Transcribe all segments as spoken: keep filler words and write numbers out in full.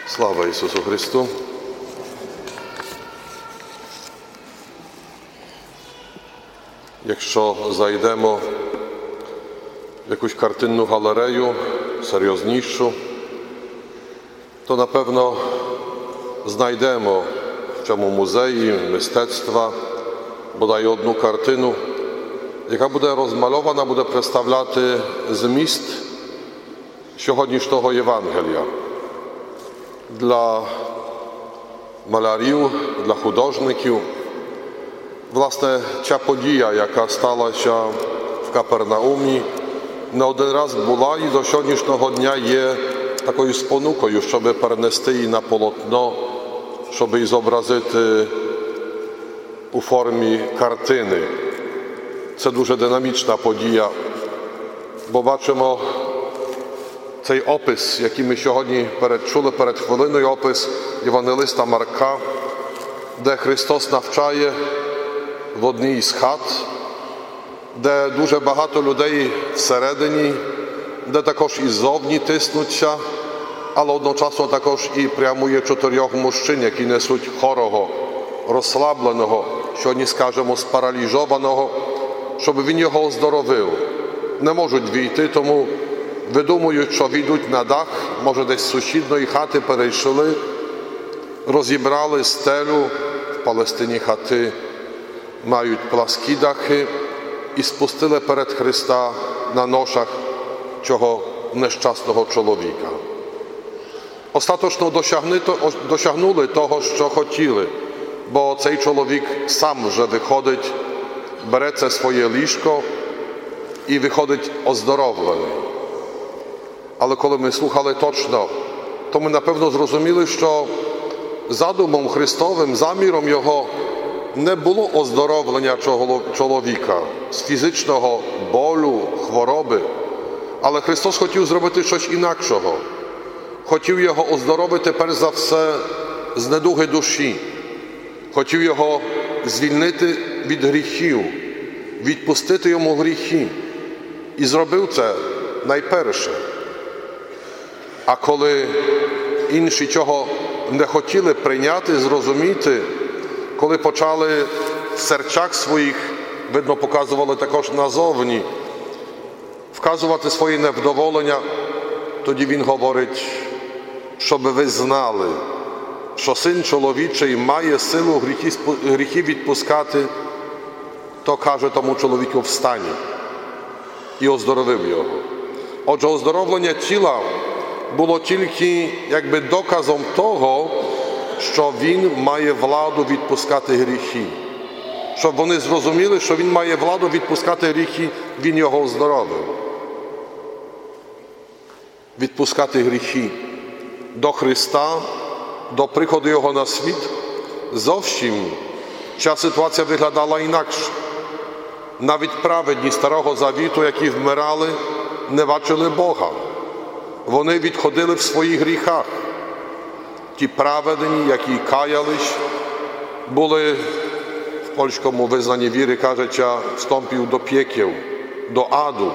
Слава Ісусу Христу! Якщо зайдемо в якусь картинну галерею, серйознішу, то, напевно, знайдемо в цьому музеї мистецтва бодай одну картину, яка буде розмальована, буде представляти зміст сьогоднішнього Євангелія. Dla malarів, для художників. Власне, ця подія, яка сталася в Капернаумі, не один раз була і до сьогоднішнього дня є такою спонукою, щоб перенести її на полотно, щоб її зобразити у формі картини. Це дуже динамічна подія, бо бачимо цей опис, який ми сьогодні чули перед хвилиною, опис Євангелиста Марка, де Христос навчає в одній із хат, де дуже багато людей всередині, де також і ззовні тиснуться, але одночасно також і прямує чотирьох мужчин, які несуть хворого, розслабленого, сьогодні скажемо спаралізованого, щоб він його оздоровив. Не можуть війти, тому видумують, що війдуть на дах, може десь з сусідної хати перейшли, розібрали стелю, в Палестині хати мають пласкі дахи, і спустили перед Христа на ношах цього нещасного чоловіка. Остаточно досягнули того, що хотіли, бо цей чоловік сам вже виходить, бере це своє ліжко і виходить оздоровлений. Але коли ми слухали точно, то ми напевно зрозуміли, що задумом Христовим, заміром Його не було оздоровлення чоловіка з фізичного болю, хвороби, але Христос хотів зробити щось інакшого. Хотів його оздоровити, перш за все, з недуги душі. Хотів його звільнити від гріхів, відпустити йому гріхи. І зробив це найперше. А коли інші цього не хотіли прийняти, зрозуміти, коли почали в серцях своїх, видно, показували також назовні, вказувати своє невдоволення, тоді він говорить, щоб ви знали, що Син чоловічий має силу гріхи, гріхи відпускати, то каже тому чоловіку встань і оздоровив його. Отже, оздоровлення тіла було тільки якби доказом того, що він має владу відпускати гріхи. Щоб вони зрозуміли, що він має владу відпускати гріхи, він його оздоровив. Відпускати гріхи до Христа, до приходу Його на світ, зовсім ця ситуація виглядала інакше. Навіть праведні Старого Завіту, які вмирали, не бачили Бога. Вони відходили в своїх гріхах. Ті праведні, які каялись, були, в польському визнанні віри, кажеться, встąpił до пеків, до аду.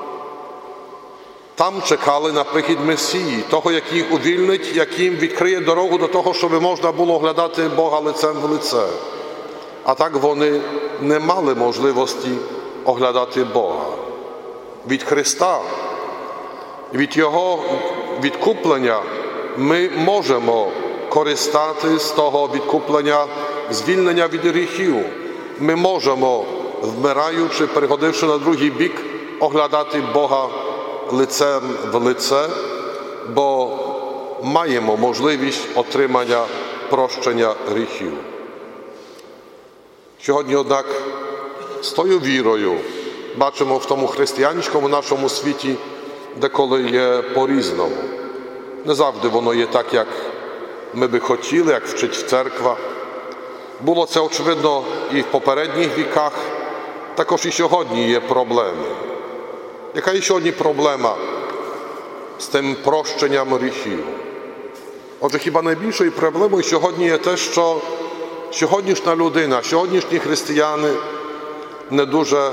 Там чекали на прихід Месії, того, який їх увільнить, яким відкриє дорогу до того, щоб можна було глядати Бога лицем в лице. А так вони не мали можливості оглядати Бога. Від Христа, від Його відкуплення ми можемо користати з того відкуплення, звільнення від гріхів. Ми можемо, вмираючи, переходивши на другий бік, оглядати Бога лицем в лице, бо маємо можливість отримання прощення гріхів. Сьогодні, однак, з тою вірою бачимо в тому християнському нашому світі, деколи є по-різному. Не завжди воно є так, як ми би хотіли, як вчить церква. Було це, очевидно, і в попередніх віках, також і сьогодні є проблеми. Яка є сьогодні проблема з тим прощенням гріхів? Отже, хіба найбільшою проблемою сьогодні є те, що сьогоднішня людина, сьогоднішні християни не дуже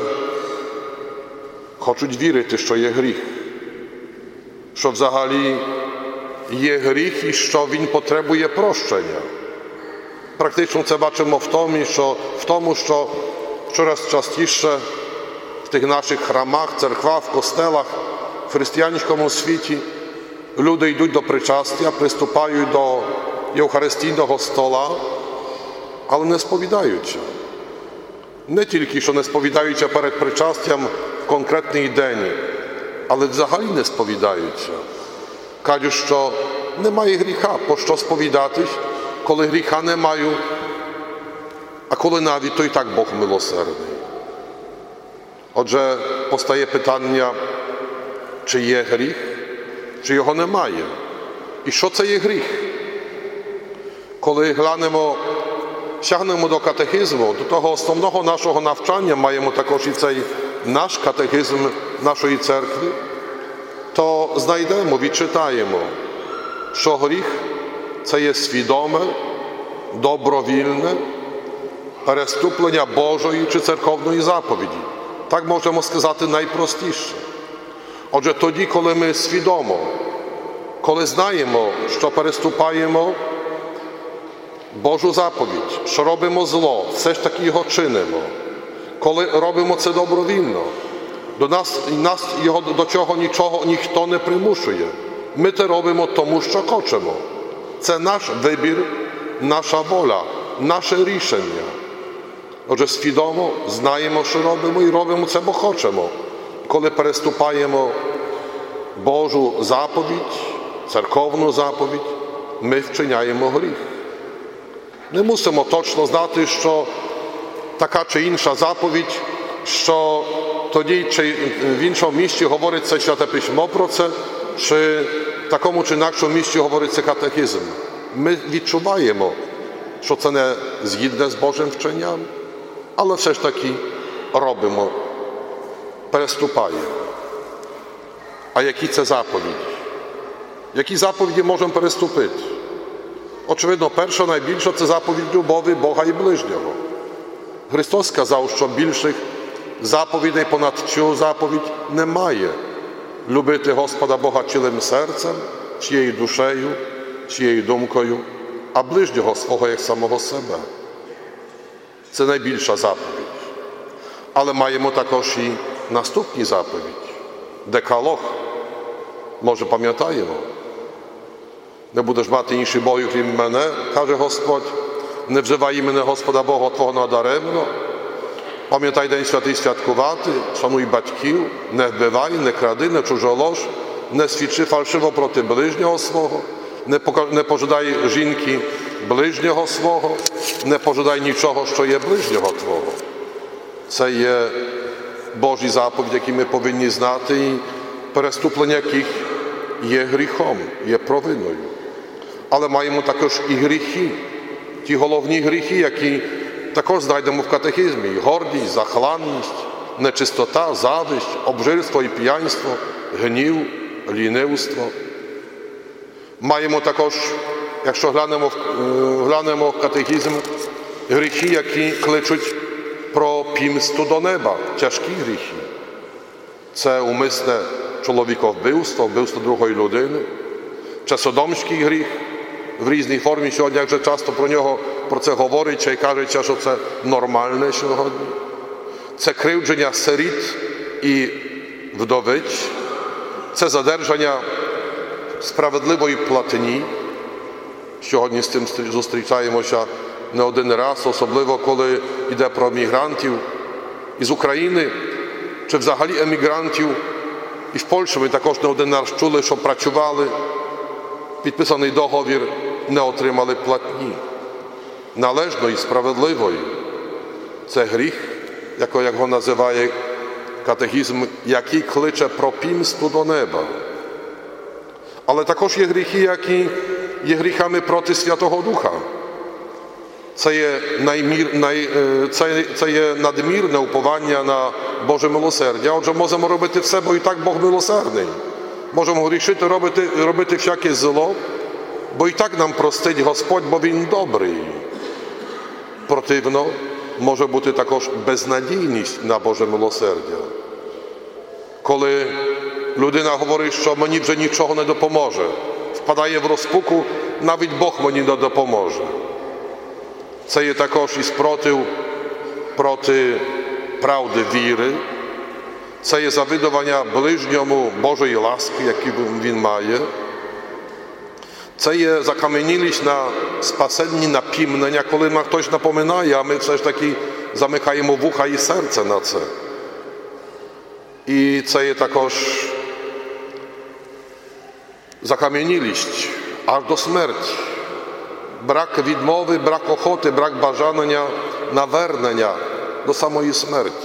хочуть вірити, що є гріх, що взагалі є гріх і що він потребує прощення. Практично це бачимо в тому, що, в тому, що щораз частіше в тих наших храмах, церквах, костелах, в християнському світі люди йдуть до причастя, приступають до євхаристійного стола, але не сповідаються. Не тільки, що не сповідаються перед причастям в конкретний день, але взагалі не сповідаються. Кажуть, що немає гріха, по що сповідатись, коли гріха не маю, а коли навіть, то і так Бог милосердний. Отже, постає питання, чи є гріх, чи його немає. І що це є гріх? Коли глянемо, сягнемо до катехизму, до того основного нашого навчання, маємо також і цей наш катехизм нашої церкви, то знайдемо, відчитаємо, що гріх – це є свідоме, добровільне переступлення Божої чи церковної заповіді. Так можемо сказати найпростіше. Отже, тоді, коли ми свідомо, коли знаємо, що переступаємо Божу заповідь, що робимо зло, все ж таки його чинимо, коли робимо це добровільно, до нас, нас його до чого нічого ніхто не примушує. Ми це робимо тому, що хочемо. Це наш вибір, наша воля, наше рішення. Отже, свідомо знаємо, що робимо і робимо це, бо хочемо. Коли переступаємо Божу заповідь, церковну заповідь, ми вчиняємо гріх. Не мусимо точно знати, що така чи інша заповідь, що тоді чи в іншому місці говориться Святе Письмо про це, чи в такому чи інакшому місці говориться катехизм. Ми відчуваємо, що це не згідне з Божим вченням, але все ж таки робимо, переступаємо. А які це заповіді? Які заповіді можемо переступити? Очевидно, перша, найбільша – це заповідь любові Бога і ближнього. Христос сказав, що більших заповідей понад цю заповідь немає. Любити Господа Бога цілим серцем, всією душею, всією думкою, а ближнього свого як самого себе. Це найбільша заповідь. Але маємо також і наступні заповідь. Декалог. Може, пам'ятаємо? Не будеш мати інших богів, крім мене, каже Господь. Не вживай імені Господа Бога Твого надаремно. Пам'ятай День Святий святкувати, шануй батьків, не вбивай, не кради, не чужолож, не свідчи фальшиво проти ближнього свого, не пожадай жінки ближнього свого, не пожадай нічого, що є ближнього Твого. Це є Божі заповіді, які ми повинні знати, і переступлення яких є гріхом, є провиною. Але маємо також і гріхи, ті головні гріхи, які також знайдемо в катехизмі. Гордість, захланність, нечистота, зависть, обжирство і п'янство, гнів, лінивство. Маємо також, якщо глянемо, глянемо в катехизм, гріхи, які кличуть про пімсту до неба, тяжкі гріхи. Це умисне чоловіковбивство, вбивство другої людини, чи содомський гріх в різній формі сьогодні, як же часто про нього про це говориться і кажеться, що це нормальне сьогодні. Це кривдження сиріт і вдовиць, це задержання справедливої платні. Сьогодні з цим зустрічаємося не один раз, особливо коли йде про мігрантів із України, чи взагалі емігрантів. І в Польщі ми також не один раз чули, що працювали, підписаний договір, не отримали платні. Належної, справедливої. Це гріх, як його називає катехизм, який кличе про пімсту до неба. Але також є гріхи, які є гріхами проти Святого Духа. Це є, наймір, най, це, це є надмірне уповання на Боже милосердя. Отже, можемо робити все, бо і так Бог милосердний. Можемо грішити, робити, робити всяке зло, бо і так нам простить Господь, бо Він добрий. Противно може бути також безнадійність на Боже милосердя. Коли людина говорить, що мені вже нічого не допоможе, впадає в розпуку, навіть Бог мені не допоможе. Це є також і спротив проти правди віри, це є завидування ближньому Божої ласки, яку він має. Це є закам'янілість на спасенні напімнення, коли нам хтось напоминає, а ми все ж таки замикаємо вуха і серце на це. І це є також закам'янілість аж до смерті. Брак відмови, брак охоти, брак бажання навернення до самої смерті.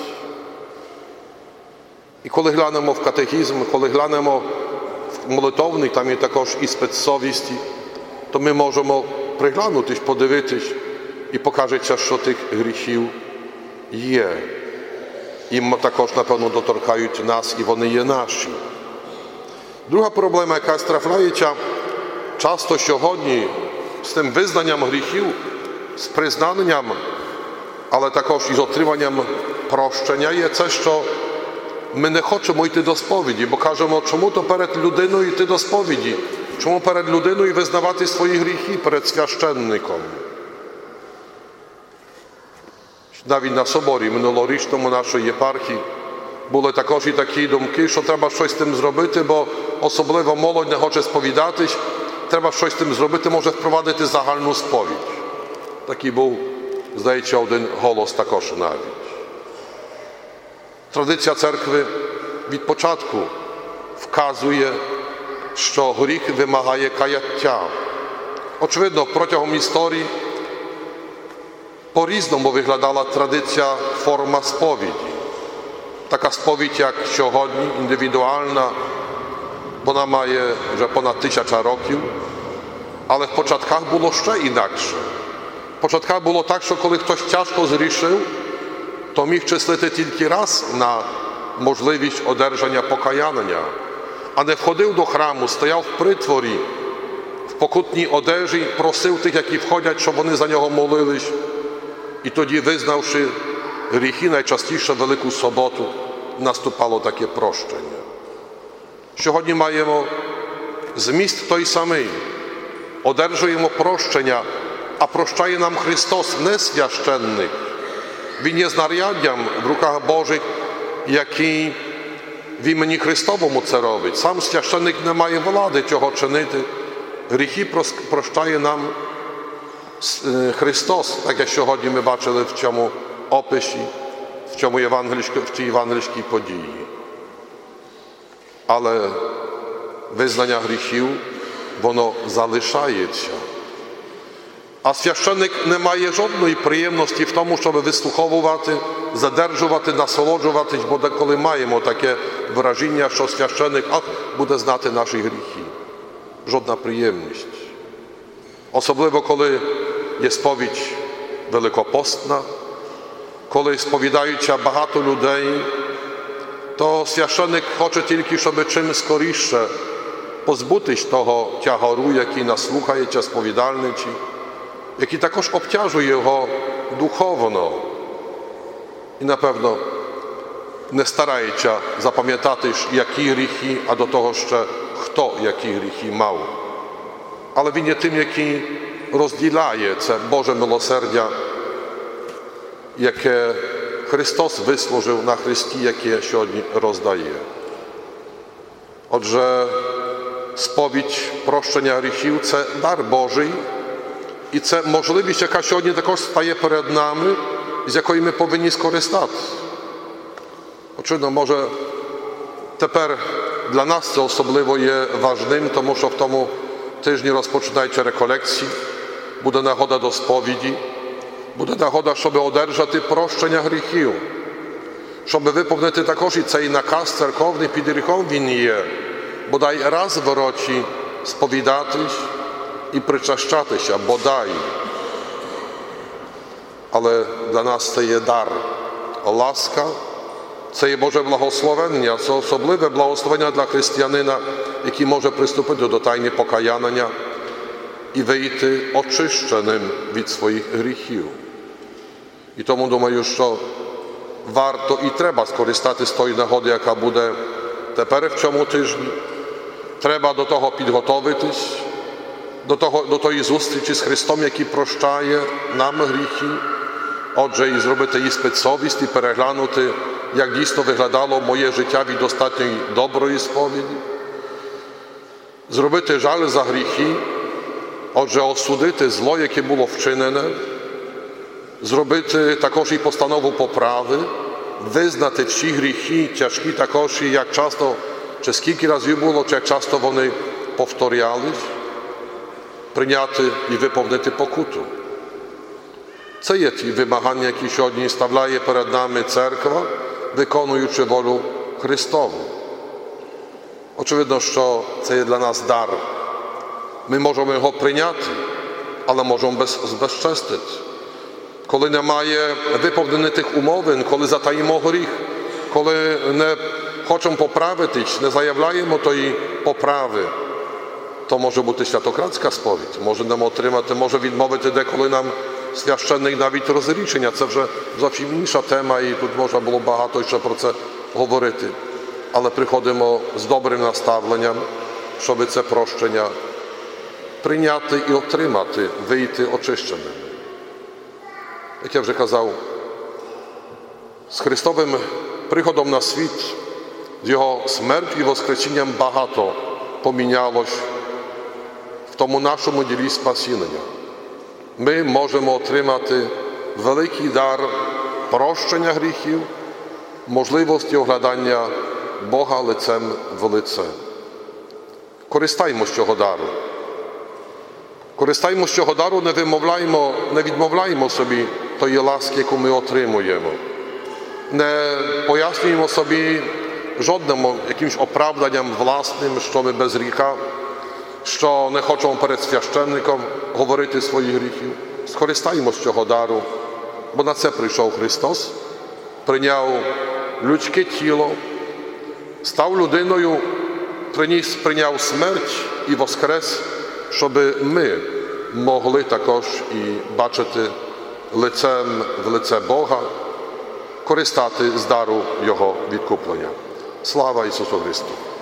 І коли глянемо в катехізм, коли глянемо в молитовник, там є також і спецсовісті, то ми можемо приглянутись, подивитись і покажеться, що тих гріхів є. І також, напевно, доторкають нас, і вони є наші. Друга проблема, яка трапляється часто сьогодні з тим визнанням гріхів, з признанням, але також і з отриманням прощення, є це, що ми не хочемо йти до сповіді, бо кажемо, чому то перед людиною йти до сповіді? Чому перед людиною визнавати свої гріхи перед священником? Навіть на соборі минулорічному нашої єпархії були також і такі думки, що треба щось з тим зробити, бо особливо молодь не хоче сповідатись, треба щось з тим зробити, може впровадити загальну сповідь. Такий був, здається, один голос також навіть. Традиція церкви від початку вказує, що гріх вимагає каяття. Очевидно, протягом історії по-різному виглядала традиція, форма сповіді. Така сповідь, як сьогодні, індивідуальна, вона має вже понад тисяча років, але в початках було ще інакше. В початках було так, що коли хтось тяжко згрішив, то міг числити тільки раз на можливість одержання покаяння, а не входив до храму, стояв в притворі, в покутній одежі, просив тих, які входять, щоб вони за нього молились. І тоді, визнавши гріхи, найчастіше Велику Суботу, наступало таке прощення. Сьогодні маємо зміст той самий. Одержуємо прощення, а прощає нам Христос, не священник. Він є знаряддям в руках Божих, який в імені Христовому це робить. Сам священник не має влади цього чинити. Гріхи прощає нам Христос, так як сьогодні ми бачили в цьому описі, в цьому євангельській, в цій євангельській події. Але визнання гріхів, воно залишається. А священник не має жодної приємності в тому, щоб вислуховувати, задержувати, насолоджуватись, бо деколи маємо таке враження, що священник ах, буде знати наші гріхи. Жодна приємність. Особливо, коли є сповідь великопостна, коли сповідаються багато людей, то священник хоче тільки, щоб чим скоріше позбутись того тягару, який наслухається сповідальниці, який також обтяжує його духовно. І, напевно, не старається запам'ятати, які гріхи, а до того ще хто які гріхи мав. Але він є тим, який розділяє це Боже милосердя, яке Христос вислужив на Христі, яке сьогодні роздає. Отже, сповідь прощення гріхів – це дар Божий, і це можливість, яка сьогодні також стає перед нами, з якої ми повинні скористати. Очевидно, може, тепер для нас це особливо є важним, тому що в тому тижні розпочинаються реколекції, буде нагода до сповіді, буде нагода, щоб одержати прощення гріхів, щоб виповнити також і цей наказ церковний, під гріхом він є, бодай раз в році сповідатись і причащатися, бодай. Але для нас це є дар, ласка, це є Боже благословення, це особливе благословення для християнина, який може приступити до тайни покаяння і вийти очищеним від своїх гріхів. І тому думаю, що варто і треба скористатися з тої нагоди, яка буде тепер в цьому тижні. Треба до того підготовитись, до, того, до тої зустрічі з Христом, який прощає нам гріхи. Отже, і зробити іспит совісті, переглянути, як дійсно виглядало моє життя від достатньої доброї сповіді. Зробити жаль за гріхи, отже, осудити зло, яке було вчинене. Зробити також і постанову поправи, визнати, чи гріхи тяжкі також, і як часто, чи скільки разів було, чи як часто вони повторялись, прийняти і виповнити покуту. Це є ті вимагання, які сьогодні ставляє перед нами Церква, виконуючи волю Христову. Очевидно, що це є для нас дар. Ми можемо його прийняти, але можемо без, збезчестити. Коли немає виповнених тих умовин, коли затаїмо гріх, коли не хочемо поправитись, не заявляємо тої поправи, то може бути святократська сповідь, може нам отримати, може відмовити деколи нам священник навіть розрішення. Це вже зовсім інша тема і тут можна було багато ще про це говорити. Але приходимо з добрим наставленням, щоб це прощення прийняти і отримати, вийти очищеним. Як я вже казав, з Христовим приходом на світ, з Його смертю і воскресінням багато помінялось в тому нашому ділі спасіння. Ми можемо отримати великий дар прощення гріхів, можливості оглядання Бога лицем в лице. Користаймо з цього дару. Користаймо з цього дару, не вимовляємо, не відмовляємо собі тої ласки, яку ми отримуємо. Не пояснюємо собі жодним якимось оправданням власним, що ми без гріха, що не хочемо перед священником говорити своїх гріхів. Скористаємо з цього дару, бо на це прийшов Христос, прийняв людське тіло, став людиною, приніс, прийняв смерть і воскрес, щоб ми могли також і бачити лицем в лице Бога, користати з дару Його відкуплення. Слава Ісусу Христу!